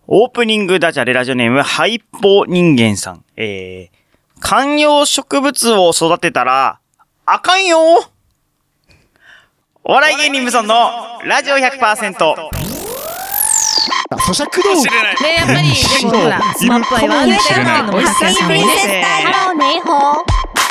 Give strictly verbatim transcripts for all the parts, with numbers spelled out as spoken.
オープニングダジャレラジオネーム、ハイポ人間さん。えー、観葉植物を育てたら、あかんよ。お笑い芸人無尊のラジオ ひゃくパーセント。 咀嚼道具ね、やっぱり、でもほら、スマップ愛はあるっていうのも確かにプリンセスタイル。ハローネイホー。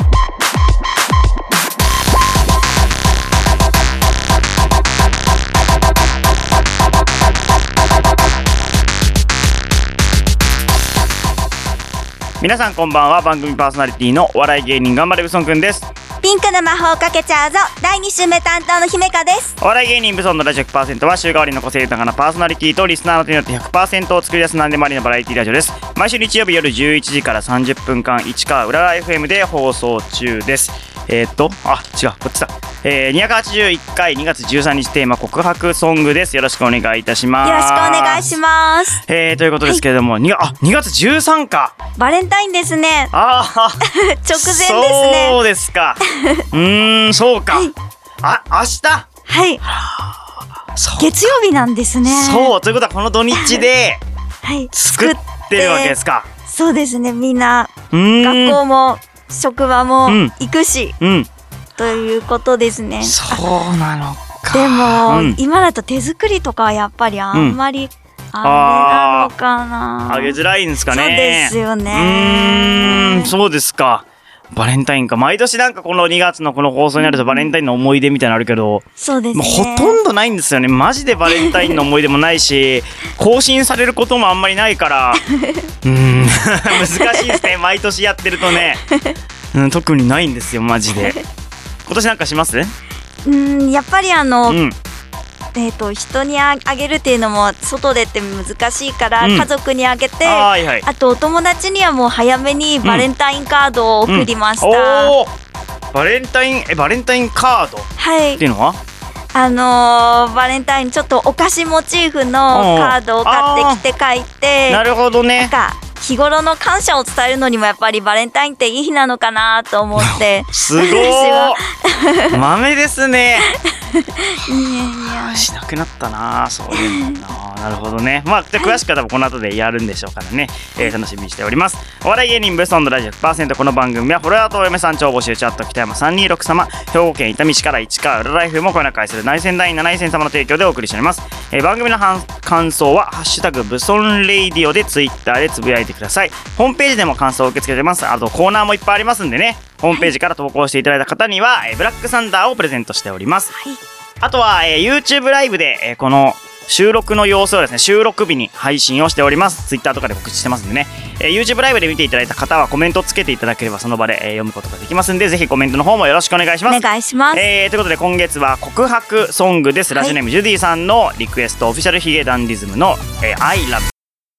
皆さんこんばんは。番組パーソナリティのお笑い芸人頑張れブソンくんです。 ピンクの魔法をかけちゃうぞ。だいに週目担当の姫香です。 お笑い芸人ブソンのラジオ ひゃくパーセント は週替わりの個性豊かなパーソナリティとリスナーの手によって ひゃくパーセント を作り出す何でもありのバラエティラジオです。毎週日曜日夜じゅういちじからさんじゅっぷんかん市川うらら エフエム で放送中です。えー、っとあ違うこっちだ、えー、にひゃくはちじゅういっかいにがつじゅうさんにちテーマ告白ソングです。よろしくお願いいたします。 よろしくお願いします。 えー、ということですけれども、はい、にあにがつじゅうさんかバレンタインですね。 ああ直前ですね。 そうですかうーんそうか、はい、あ明日はい月曜日なんですね。 そうということはこの土日ではい作ってるわけですか。 そうですね。みんな学校も職場も行くし、うん、ということですね。 そうなのか。 でも、うん、今だと手作りとかはやっぱりあんまり、うん、あれなのかな。 あげづらいんですかね。 そうですよね。 うーんそうですか。バレンタインか。毎年なんかこのにがつのこの放送になるとバレンタインの思い出みたいなのあるけど、 そうですね。 ほとんどないんですよね。マジでバレンタインの思い出もないし、更新されることもあんまりないから、うーん難しいですね。毎年やってるとね、うん、特にないんですよマジで。今年なんかします？ うんやっぱりあの。 うんえー、と人にあげるっていうのも外でって難しいから、うん、家族にあげて、 あ、はいはい、 あとお友達にはもう早めにバレンタインカードを送りました、うんうん、 おバレンタインえバレンタインカード、 はい、 っていうのはあのー、バレンタインちょっとお菓子モチーフのカードを買ってきて書いて、 なるほどね。 なんか日頃の感謝を伝えるのにもやっぱりバレンタインっていい日なのかなと思ってすごー豆ですねいやいやしなくなったなそういうのななるほどね。まあじゃあ詳しくは多分この後でやるんでしょうからね、えー、楽しみにしております。お笑い芸人ブソンのラジオ ひゃくパーセント。 この番組はフォロワーとお嫁さん超募集チャット北山さんにーろく様、兵庫県伊丹市から市川うらら エフエム をこよなく愛する内戦団員なないせん様の提供でお送りしております。えー、番組の感想はハッシュタグブソンレイディオでツイッターでつぶやいてください。ホームページでも感想を受け付けてます。あとコーナーもいっぱいありますんでね、ホームページから投稿していただいた方には、えー、ブラックサンダーをプレゼントしております、はい、あとは、えー、YouTube ライブで、えー、この収録の様子をですね収録日に配信をしております。 Twitter とかで告知してますんでね、えー、YouTube ライブで見ていただいた方はコメントをつけていただければその場で、えー、読むことができますんで、ぜひコメントの方もよろしくお願いします。 お願いします、 えー、ということで今月は告白ソングです。ラジオネーム、はい、ジュディさんのリクエストオフィシャルヒゲダンディズムの、えー、I love。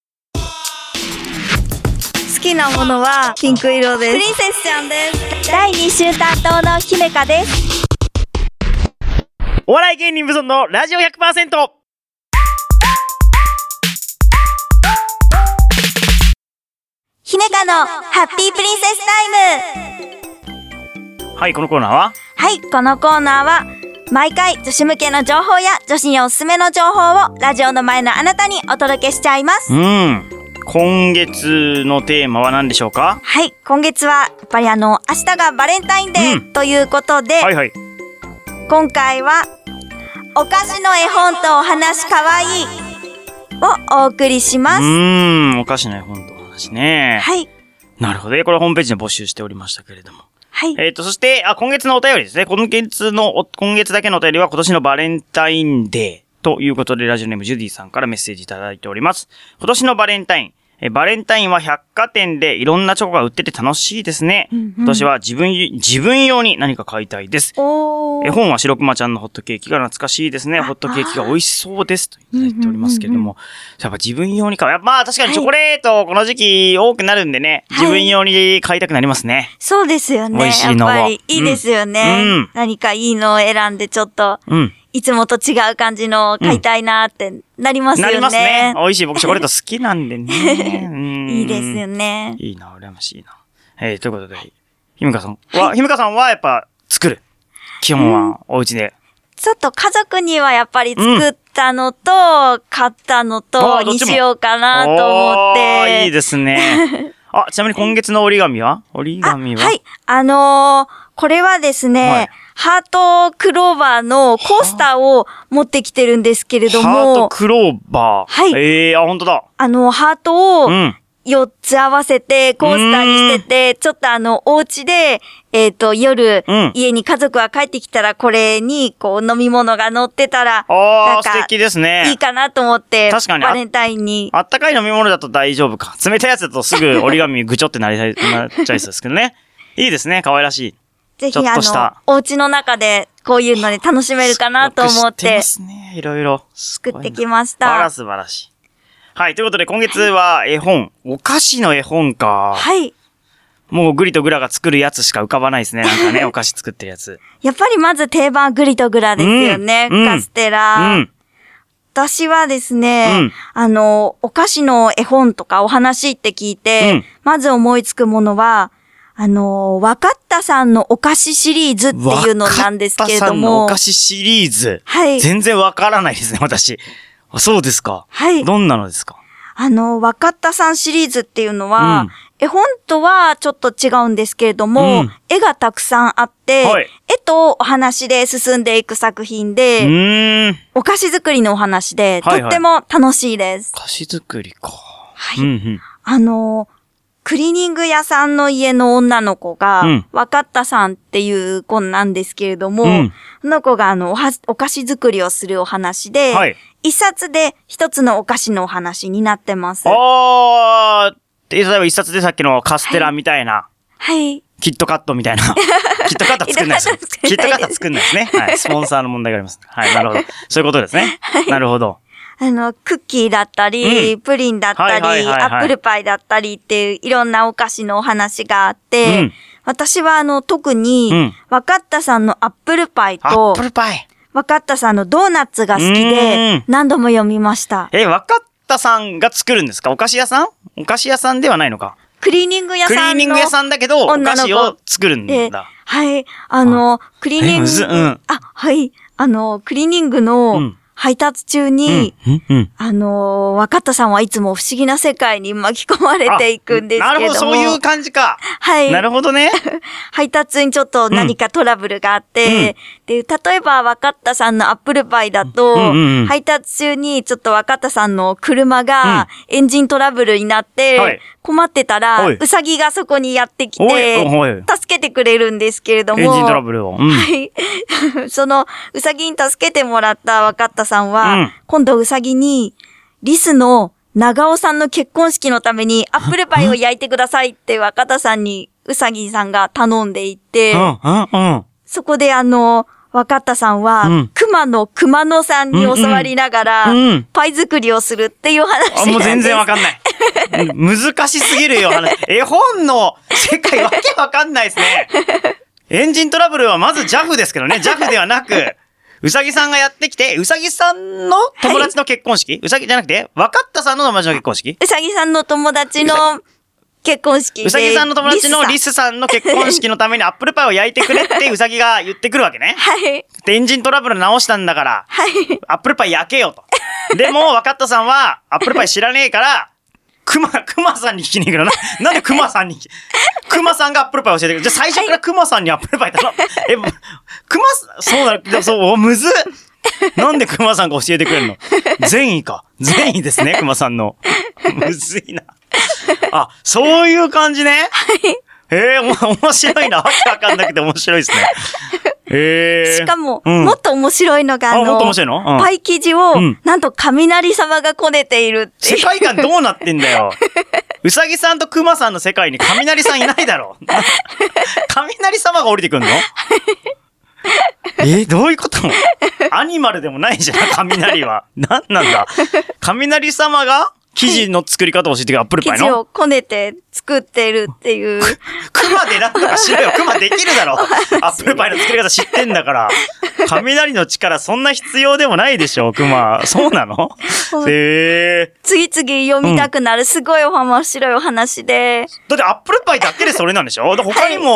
好きなものはピンク色です。プリンセスちゃんです。だいに週担当の姫香です。 お笑い芸人ブソンのラジオ ひゃくパーセント。 姫香のハッピープリンセスタイム。 はい、このコーナーははいこのコーナーは毎回女子向けの情報や女子におすすめの情報をラジオの前のあなたにお届けしちゃいます。 うん今月のテーマは何でしょうか？ はい、今月はやっぱりあの明日がバレンタインデー、うん、ということで、 はいはい、 今回はお菓子の絵本とお話かわいいをお送りします。 うーんお菓子の絵本とお話ね。 はい。 なるほどね。これホームページで募集しておりましたけれども。 はい。 えっとそしてあ今月のお便りですね。今月の今月だけのお便りは今年のバレンタインデーということでラジオネームジュディさんからメッセージいただいております。今年のバレンタインえバレンタインは百貨店でいろんなチョコが売ってて楽しいですね。うんうん、今年は自分、自分用に何か買いたいです。 おー。 絵本は白熊ちゃんのホットケーキが懐かしいですね。ホットケーキが美味しそうです。といただいておりますけれども。うんうんうんうん、やっぱ自分用に買う。まあ確かにチョコレートこの時期多くなるんでね。はい、自分用に買いたくなりますね。 そうですよね。 美味しいのを。 やっぱりいいですよね。うん、何かいいのを選んでちょっと。うんいつもと違う感じの買いたいなってなりますよね。うん、なりますね。 美味しい。僕チョコレート好きなんでね。 うんいいですよね。 いいな、羨ましいな。えー、ということで、ひむかさんは、ひむかさんはやっぱ作る。基本はお家で。 ちょっと家族にはやっぱり作ったのと、買ったのとにしようかなと思って。 いいですね。あ、ちなみに今月の折り紙は折り紙ははい。あのー、これはですね、はい、ハートクローバーのコースターを持ってきてるんですけれども。 ハートクローバー。 はい。 ええー、あ、本当だ。 あの、ハートを、うん。よっつ合わせてコースターにしてて、ちょっとあの、お家で、えっと、夜、うん、家に家族が帰ってきたら、これに、こう、飲み物が乗ってたら、 ああ、素敵ですね。 いいかなと思って、 確かに。 バレンタインに。 あったかい飲み物だと大丈夫か。冷たいやつだとすぐ折り紙ぐちょってなりたい、なっちゃいそうですけどね。いいですね。可愛らしい。 ぜひ、あの、お家の中で、こういうので楽しめるかなと思って。 知ってますね。いろいろ。 作ってきました。 あら、素晴らしい。はい。ということで、今月は絵本。お菓子の絵本か。 はい。 もうグリとグラが作るやつしか浮かばないですね。なんかね、お菓子作ってるやつ。 やっぱりまず定番グリとグラですよね。うん、カステラ、うん。私はですね、うん、あの、お菓子の絵本とかお話って聞いて、うん、まず思いつくものは、あの、わかったさんのお菓子シリーズっていうのなんですけれども。わかったさんのお菓子シリーズ。 はい。 全然わからないですね、私。あ、そうですか。 はい。 どんなのですか？ あの、わかったさんシリーズっていうのは、うん、絵本とはちょっと違うんですけれども、うん、絵がたくさんあって、はい、絵とお話で進んでいく作品で、うーんお菓子作りのお話で、はいはい、とっても楽しいです。 お菓子作りか。 はい。うんうん、あの、クリーニング屋さんの家の女の子が、うん、わかったさんっていう子なんですけれども、うん、その子があのおは、お菓子作りをするお話で、はい、一冊で一つのお菓子のお話になってます。 あー、例えば一冊でさっきのカステラみたいな。 はい。はい、 キットカットみたいな。キットカット作んないですよ。キットカット作んないですね。はい。スポンサーの問題があります。はい。なるほど。そういうことですね。はい、なるほど。 あの、クッキーだったり、うん、プリンだったり、はいはいはいはい、アップルパイだったりっていういろんなお菓子のお話があって、うん、私はあの、特に、うん、わかったさんのアップルパイと、 アップルパイ。 わかったさんのドーナツが好きで、何度も読みました。 え、わかったさんが作るんですか？お菓子屋さん？お菓子屋さんではないのか？ クリーニング屋さんの。 クリーニング屋さんだけど、お菓子を作るんだ。 はい。あの、クリーニング、うん、あ、はい。あの、クリーニングの、うん配達中に、うんうんうん、あのー、わかったさんはいつも不思議な世界に巻き込まれていくんですけども。 なるほど、そういう感じか。 はい。 なるほどね。 配達にちょっと何かトラブルがあって、うん、で、例えばわかったさんのアップルパイだと、うんうんうん、配達中にちょっとわかったさんの車がエンジントラブルになって、うんはい、困ってたら、うさぎがそこにやってきて、助けてくれるんですけれども。 エンジントラブルを。うん、 はい。その、うさぎに助けてもらったわかったさんは、うん、今度うさぎに、リスの長尾さんの結婚式のためにアップルパイを焼いてくださいって若田さんにうさぎさんが頼んでいて、うんうんうん、そこであの、若田さんは、うん、熊野熊野さんに教わりながら、うんうん、パイ作りをするっていう話なんです。 あ、もう全然わかんない。難しすぎるよ、話。絵本の世界わけわかんないですね。エンジントラブルはまず ジャフ ですけどね、ジャフ ではなく、うさぎさんがやってきて、うさぎさんの友達の結婚式、はい、うさぎじゃなくて、わかったさんの友達の結婚式うさぎさんの友達の結婚式で。 うさぎさんの友達のリスさんの結婚式のためにアップルパイを焼いてくれってうさぎが言ってくるわけね。 はい。 で、エンジントラブル直したんだから、 はい。 アップルパイ焼けよと。でも、わかったさんは、アップルパイ知らねえから、クマ、クマさんに聞きに行くのな。なんでクマさんに、クマさんがアップルパイ教えてくれる。じゃあ最初からクマさんにアップルパイ頼む。え、クマさん、そうだ、そう、むずっ。なんでクマさんが教えてくれるの？善意か。善意ですね、クマさんの。むずいな。あ、そういう感じね。 はい。 ええー、面白いな。わけわかんなくて面白いですね。ええー。 しかも、うん、もっと面白いのが、あの、 あ、もっと面白いの？うん、 パイ生地を、うん、なんと雷様がこねているっていう。 世界観どうなってんだよ。うさぎさんとクマさんの世界に雷さんいないだろ。雷様が降りてくんの？えー、どういうことアニマルでもないじゃん、雷は。なんなんだ雷様が生地の作り方を教えてくれる、アップルパイの。 生地をこねて作ってるっていう。 クマでなんとかしろよ。クマできるだろ。アップルパイの作り方知ってんだから。雷の力そんな必要でもないでしょ、クマ。そうなの？へー。 次々読みたくなる、すごい面白いお話で。 だってアップルパイだけでそれなんでしょ？他にも、はい、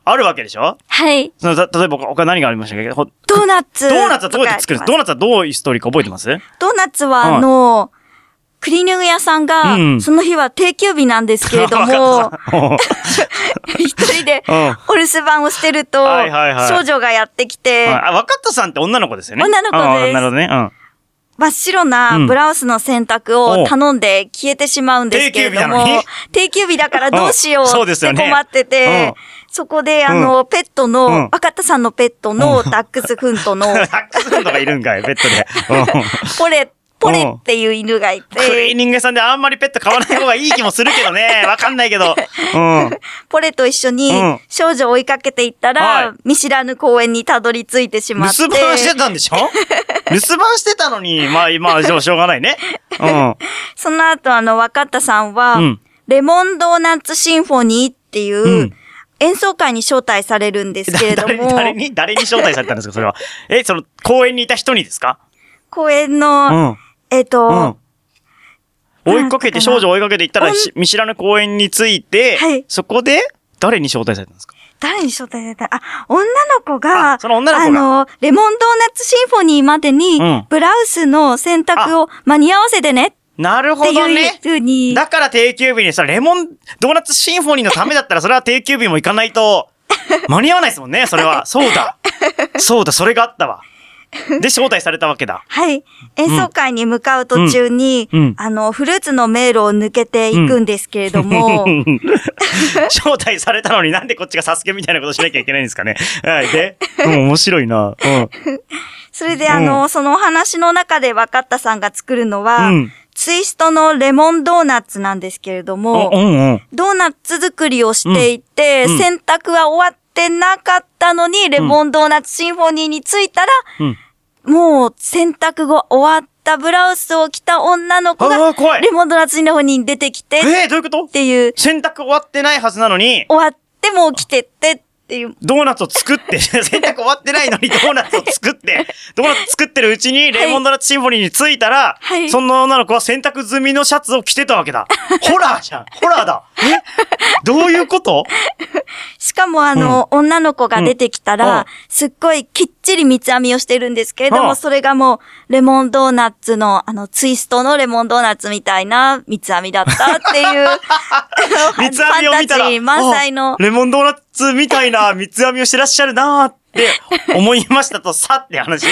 あるわけでしょ？ はい。 その、例えば他何がありましたっけ？ドーナツ。 ドーナツはどうやって作るんですか？ドーナツはどういうストーリーか覚えてます？ ドーナツはあの、クリーニング屋さんが、うん、その日は定休日なんですけれども、一人でお留守番をしてると、はいはいはい、少女がやってきて、 あ、若田さんって女の子ですよね。 女の子です。 なるほどね。うん。 真っ白なブラウスの洗濯を頼んで消えてしまうんですけれども、定休日だからどうしようって困ってて、そこであの、ペットの、若田さんのペットのダックスフントの、 ダックスフントがいるんかい、ペットで。 ポレ、ポレっていう犬がいて。 クリーニング屋さんであんまりペット飼わない方がいい気もするけどね。わかんないけど。うん、 ポレと一緒に少女を追いかけていったら、うん、見知らぬ公園にたどり着いてしまって。 留守番してたんでしょ？留守番してたのに、まあ今はしょうがないね。うん。 その後あの、若田さんは、うん、レモンドーナツシンフォニーっていう、うん、演奏会に招待されるんですけれども。 誰に、誰に招待されたんですか、それは。え、その、公園にいた人にですか？ 公園の、うんえっと、うん、 追いかけて、少女を追いかけていったら、見知らぬ公園に着いて、はい、そこで、誰に招待されたんですか？ 誰に招待された？あ、女の子が、 その女の子が、 あの、レモンドーナツシンフォニーまでに、うん、ブラウスの洗濯を間に合わせてね。 なるほどね。だから定休日にさ、レモンドーナツシンフォニーのためだったら、それは定休日も行かないと、間に合わないですもんね、それは。そうだ。そうだ、それがあったわ。で、招待されたわけだ。 はい。演奏会に向かう途中に、うんうん、あの、フルーツの迷路を抜けていくんですけれども。うん、 招待されたのになんでこっちがサスケみたいなことしなきゃいけないんですかね。はい。で、うん、面白いな。うん、 それで、あの、そのお話の中で若田さんが作るのは、うん、ツイストのレモンドーナツなんですけれども、うんうん、ドーナツ作りをしていて、うん、洗濯は終わってなかったのに、レモンドーナツシンフォニーに着いたら、うんもう洗濯後終わったブラウスを着た女の子がレモンドーナツシンフォニーに出てきて。 えー、どういうことっていう。 洗濯終わってないはずなのに。 終わっても起きてってっていう。 ドーナツを作って、洗濯終わってないのにドーナツを作って、ドーナツ作ってるうちにレモンドーナツシンフォニーに着いたら、はい、その女の子は洗濯済みのシャツを着てたわけだ。ホラーじゃん。ホラーだ。えどういうこと？ しかもあの、うん、女の子が出てきたら、うん、すっごいきっちり三つ編みをしてるんですけれども、うん、それがもう、レモンドーナツの、あの、ツイストのレモンドーナツみたいな三つ編みだったっていう、 三つ編みを見たら、 ファンタジー満載の。 レモンドーナツみたいな三つ編みをしてらっしゃるなーって思いましたと、さって話。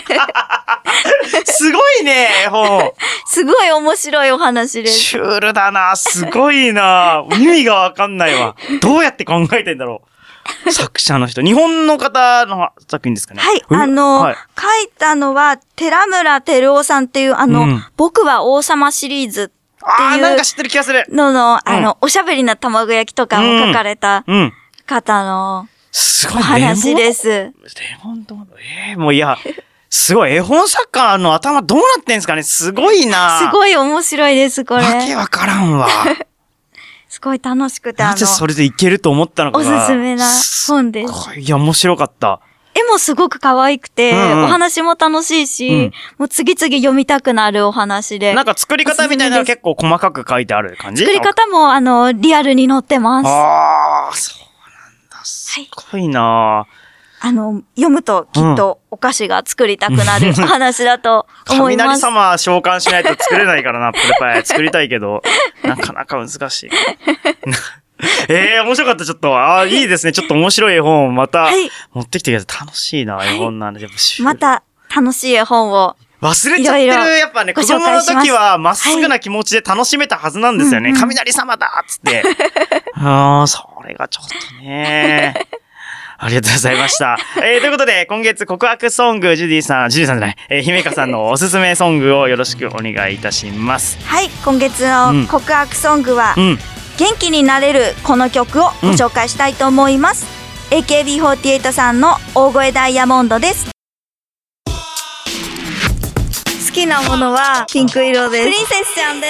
すごいね、本。 すごい面白いお話です。 シュールだな、すごいな。意味がわかんないわ。どうやって考えてんだろう。作者の人。日本の方の作品ですかね。 はい。あの、はい、書いたのは、寺村照夫さんっていう、あの、うん、僕は王様シリーズっていう。 ああ、なんか知ってる気がする。 のの、あの、うん、おしゃべりな卵焼きとかを書かれた方の、 すごい話です。レモンドーナツ。ええー、もういや。すごい、絵本作家の頭どうなってんすかね？すごいな。 すごい面白いです、これ。 わけわからんわ。 すごい楽しくて、あの。 なぜそれでいけると思ったのかが。おすすめな本です。 いや、面白かった。 絵もすごく可愛くて、うんうん、お話も楽しいし、うん、もう次々読みたくなるお話で。 なんか作り方みたいなの結構細かく書いてある感じ？ 作り方も、あの、リアルに載ってます。 ああ、そうなんだ。すごいな、はいあの、読むときっとお菓子が作りたくなるお話だと思います。 雷様召喚しないと作れないからな、アップルパイ。作りたいけど、なかなか難しい。ええー、面白かった、ちょっと。ああ、いいですね。ちょっと面白い絵本をまた持ってきてください。楽しいな、絵本なんで。 また楽しい絵本を。 忘れちゃってる。やっぱね、子供の時はまっすぐな気持ちで楽しめたはずなんですよね。はい、雷様だっつって。ああ、それがちょっとね。ありがとうございました。えー、ということで、今月告白ソング、ジュディさん、ジュディさんじゃない、えー、姫香さんのおすすめソングをよろしくお願いいたします。 はい、今月の告白ソングは、うん、元気になれるこの曲をご紹介したいと思います。うん、エーケービーフォーティーエイト さんの大声ダイヤモンドです。好きなものはピンク色です。プリンセスちゃんです。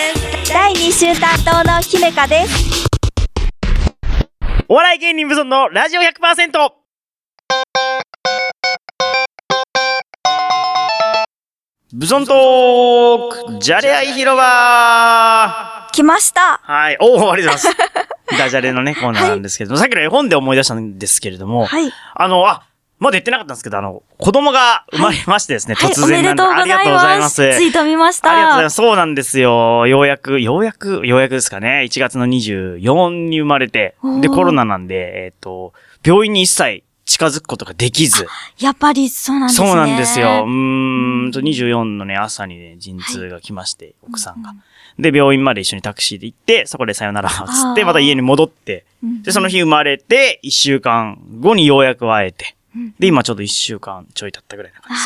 だいに週担当の姫香です。 お笑い芸人ブソンのラジオ ひゃくパーセント。ブソントーク、じゃれ合い広場。 来ました。 はい。おー、ありがとうございます。 ダジャレのね、コーナーなんですけども、はい、さっきの絵本で思い出したんですけれども、はい、あの、あ、まだ言ってなかったんですけど、あの、子供が生まれましてですね、はい、突然なんで、はい、ありがとうございます。 ツイート見ました。 ありがとうございます。そうなんですよ。ようやく、ようやく、ようやくですかね、いちがつのにじゅうよっかに生まれて、で、コロナなんで、えっと、病院に一切近づくことができず。 やっぱりそうなんですね。 そうなんですよ。うーんと、にじゅうよっかのね、朝にね、陣痛が来まして、はい、奥さんが。うんうん、で、病院まで一緒にタクシーで行って、そこでさよならつって、また家に戻って、で、その日生まれて、いっしゅうかんごにようやく会えて、で、今ちょっといっしゅうかんちょい経ったぐらいな感じです。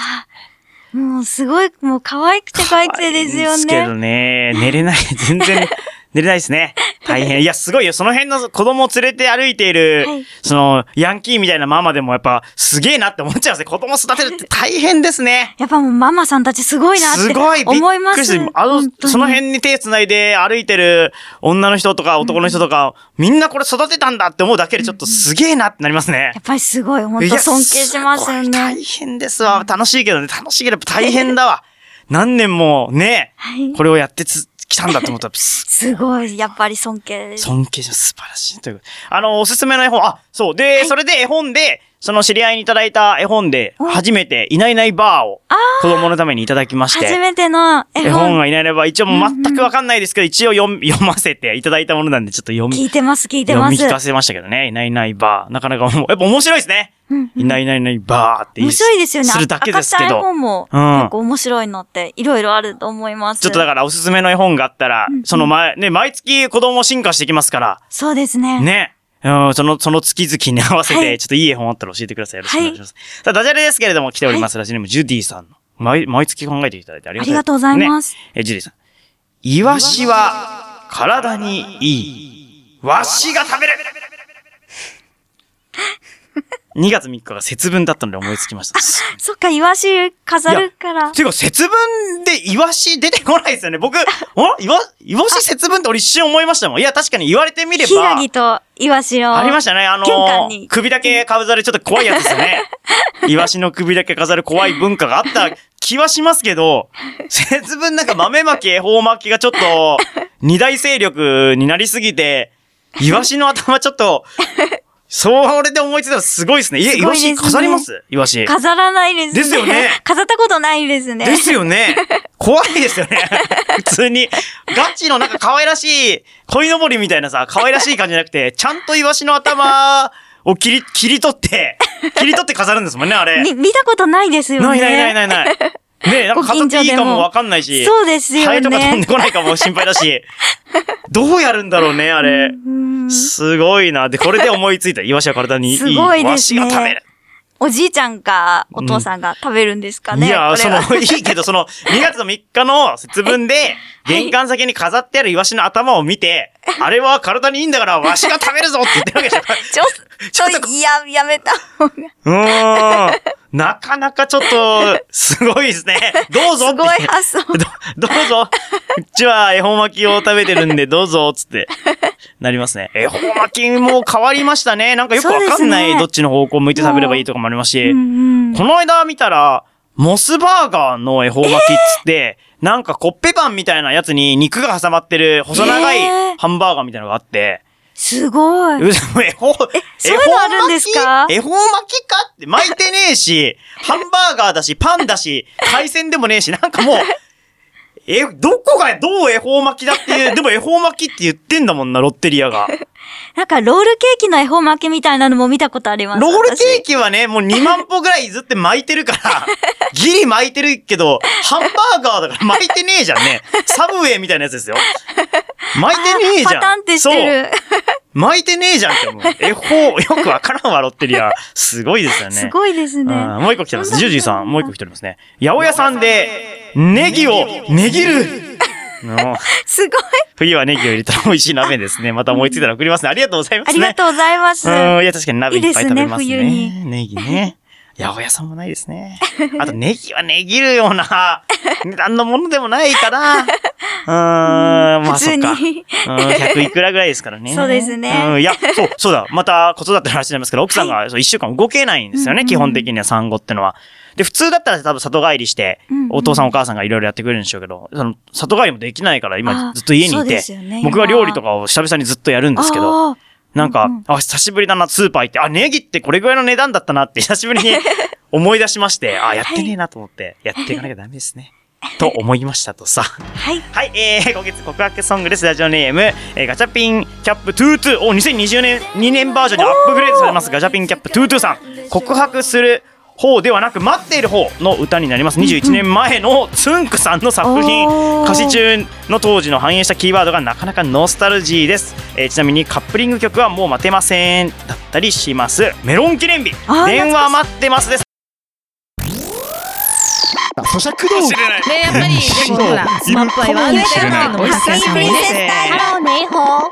もうすごい、もう可愛くて可愛くてですよね。 可愛いですけどね、寝れない、全然寝れないですね。大変。いや、すごいよ。その辺の子供を連れて歩いている、はい、その、ヤンキーみたいなママでもやっぱ、すげえなって思っちゃいますね。子供育てるって大変ですね。 やっぱもうママさんたちすごいなって思います。 すごい、びっくりする。あの、その辺に手繋いで歩いてる女の人とか男の人とか、うん、みんなこれ育てたんだって思うだけでちょっとすげえなってなりますね。 やっぱりすごい、本当尊敬しますよね。 大変ですわ。楽しいけどね、楽しいけど大変だわ。何年もね、はい、これをやってつ、来たんだと思ったら、 すごい、やっぱり尊敬です。 尊敬します。素晴らしい。ということで。あの、おすすめの絵本、あ、そう。で、はい、それで絵本で、その知り合いにいただいた絵本で、初めて、いないいないばーを、子供のためにいただきまして。 初めての絵本。 絵本がいないいないばー、一応全くわかんないですけど、一応読、読ませていただいたものなんで、ちょっと読み、 聞いてます、聞いてます。 読み聞かせましたけどね。いないいないばー。なかなか、やっぱ面白いですね。うんうん、いないいないいないばーって面白いですよね。 するだけですけど。 赤ちゃん絵本も結構面白いのっていろいろあると思います。 ちょっとだからおすすめの絵本があったら、うんうん、その前、ね、毎月子供進化してきますから。 そうですね。 ね。うん、その、その月々に合わせて、はい、ちょっといい絵本あったら教えてください。よろしくお願いします。はい、さあ、ダジャレですけれども来ております。はい、ラジオネームジュディさんの。毎、毎月考えていただいてありがとうございます。 ありがとうございます。 ね、え、ジュディさん。イワシは体にいい。わしが食べるにがつみっかが節分だったので思いつきました。 そっか、イワシ飾るから。 ていうか、節分でイワシ出てこないですよね。僕、あイワ、イワシ節分って俺一瞬思いましたもん。いや、確かに言われてみれば。 ヒラギとイワシの。 ありましたね。あのー、首だけ飾るちょっと怖いやつですよね。イワシの首だけ飾る怖い文化があった気はしますけど、節分なんか豆まき、恵方巻きがちょっと、二大勢力になりすぎて、イワシの頭ちょっと、それで思いついたらすごいですね。え、イワシ飾りますイワシ。 飾らないですね。 ですよね。 飾ったことないですね。 ですよね。怖いですよね。普通に。ガチのなんか可愛らしい、鯉のぼりみたいなさ、可愛らしい感じじゃなくて、ちゃんとイワシの頭を切り、切り取って、切り取って飾るんですもんね、あれ。 み、見たことないですよね。 ないないないないない。ねえ、なんか飾っていいかもわかんないし。 そうですよね。ハエとか飛んでこないかも心配だし。どうやるんだろうね、あれ。すごいな。で、これで思いついた。イワシは体にいい。 すごいですね。 ワシが食べる。 おじいちゃんか、お父さんが食べるんですかね。 うん、いや、その、いいけど、その、にがつのみっかの節分で、玄関先に飾ってあるイワシの頭を見て、はい、あれは体にいいんだから、ワシが食べるぞって言ってるわけでしょ。 ちょっと、いや、やめた方が。 うーん。なかなかちょっと、すごいですね。どうぞって。 すごい発想。 ど、どうぞ。うちは恵方巻きを食べてるんで、どうぞ、つって。なりますね。恵方巻きも変わりましたね。なんかよくわかんない、ね、どっちの方向向いて食べればいいとかもありますし。うんうん、この間見たら、モスバーガーの恵方巻きっつって、えー、なんかコッペパンみたいなやつに肉が挟まってる細長いハンバーガーみたいなのがあって。 すごい。 え、そういうのあるんですか？ 恵方巻きかって巻いてねえし、ハンバーガーだし、パンだし、海鮮でもねえし、なんかもう、え、どこがどう恵方巻きだっていう、でも恵方巻きって言ってんだもんな、ロッテリアが。 なんかロールケーキの恵方巻きみたいなのも見たことあります。 ロールケーキはね、もうにまんぽぐらいずって巻いてるから、ギリ巻いてるけど、ハンバーガーだから巻いてねえじゃんね。サブウェイみたいなやつですよ。巻いてねえじゃん。 パタンってしてる。 巻いてねえじゃんって思う。恵方、よくわからんわ、ロッテリア。すごいですよね。 すごいですね。 もう一個来てます。ジュージーさん、もう一個来ておりますね。八百屋さんで、ネギを値切る。 すごい。 冬はネギを入れたら美味しい鍋ですね。また思いついたら送りますね。ありがとうございますね。 ありがとうございます。 うん、いや、確かに鍋いっぱい食べますね。 いいですね、冬に。 ネギね。八百屋さんもないですね。あとネギは値切るような値段のものでもないから。うーん、まあそっか。うん、ひゃくいくらぐらいですからね。 そうですね。 うん、いや、そう、そうだ。また子育ての話になりますけど、奥さんがそういっしゅうかん動けないんですよね。基本的には産後ってのは。 で、普通だったら多分里帰りして、 うんうん、 お父さんお母さんがいろいろやってくれるんでしょうけど、その里帰りもできないから今ずっと家にいて、 ね、 僕は料理とかを久々にずっとやるんですけど、なんか、うんうん、あ、久しぶりだな、スーパー行って、あ、ネギってこれぐらいの値段だったなって久しぶりに思い出しまして、あ、やってねえなと思って、やっていかなきゃダメですね。と思いましたとさ。 はい。 はい、えー、今月告白ソングです。ラジオネーム、えー、ガチャピンキャップトゥートゥー。お、にせんにじゅうねん、にねんバージョンにアップグレードされます。ガチャピンキャップトゥートゥーさん。告白する方ではなく、待っている方の歌になります。にじゅういちねんまえのつんくさんの作品。歌詞中の当時の反映したキーワードがなかなかノスタルジーです。えー、ちなみにカップリング曲はもう待てませんだったりします。メロン記念日。電話待ってますです。 咀嚼道具ね、やっぱりでもほらスマップ愛はねのお酒さんね。 ハローネイホー。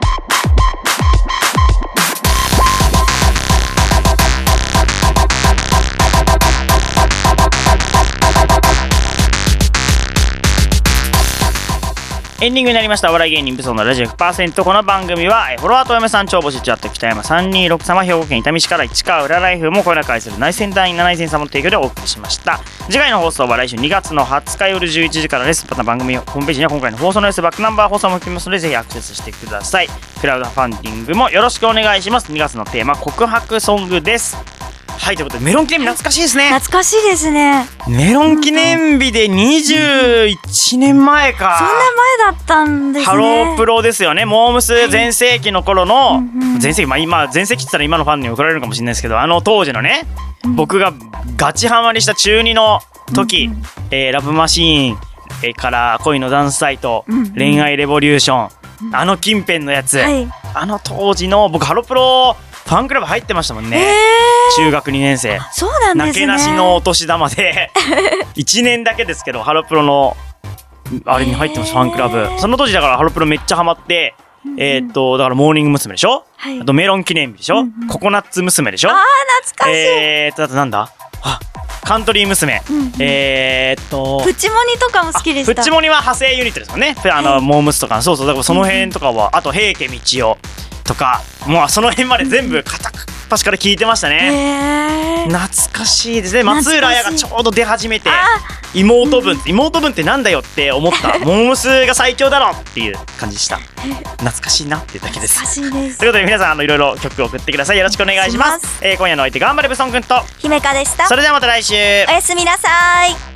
エンディングになりました。お笑い芸人ブソンのラジオ ひゃくパーセント。この番組はフォロワーと嫁さん超募集中あって北山さんにーろく様、兵庫県伊丹市から市川浦ライフも声高愛する内戦団員ななせん様の提供でお送りしました。次回の放送は来週にがつのはつか夜じゅういちじからです。また番組ホームページには今回の放送の様子バックナンバー放送も含みますのでぜひアクセスしてください。クラウドファンディングもよろしくお願いします。にがつのテーマ告白ソングです。はい、ということでメロン記念日懐かしいですね。 懐かしいですね。 メロン記念日でにじゅういちねんまえか。 そんな前だったんですね。 ハロープロですよね。モームス全盛期の頃の、全盛期、まあ今全盛期って言ったら今のファンに怒られるかもしれないですけど、あの当時のね、僕がガチハマりした中にの時、えー、ラブマシーン、えー、から恋のダンスサイト、恋愛レボリューション、あの近辺のやつ、はい、あの当時の僕ハロプロファンクラブ入ってましたもんね、えー、中学にねん生。 そうなんですね。 なけなしのお年玉でいちねんだけですけどハロプロのあれに入ってました、ファンクラブ。その当時だからハロプロめっちゃハマって、うんうん、えー、っとだからモーニング娘。でしょ、はい、あとメロン記念日でしょ、うんうん、ココナッツ娘でしょ、 あー懐かしい。 えー、っとあとなんだ、あカントリー娘、うんうん、えー、っとプチモニとかも好きでした。 プチモニは派生ユニットですもんね、あの、はい、モームスとか。そうそう、だからその辺とかは、うん、あと平家道夫とかもうその辺まで全部片っ端から聞いてましたね。懐かしいですね。松浦綾がちょうど出始めて妹分、うん、妹分ってなんだよって思ったモームスが最強だろっていう感じでした。懐かしいなっていうだけです。 懐かしいです。 ということで皆さんあのいろいろ曲を送ってください。よろしくお願いします。えー、今夜のお相手頑張れブソンくんと姫香でした。 それではまた来週。 おやすみなさい。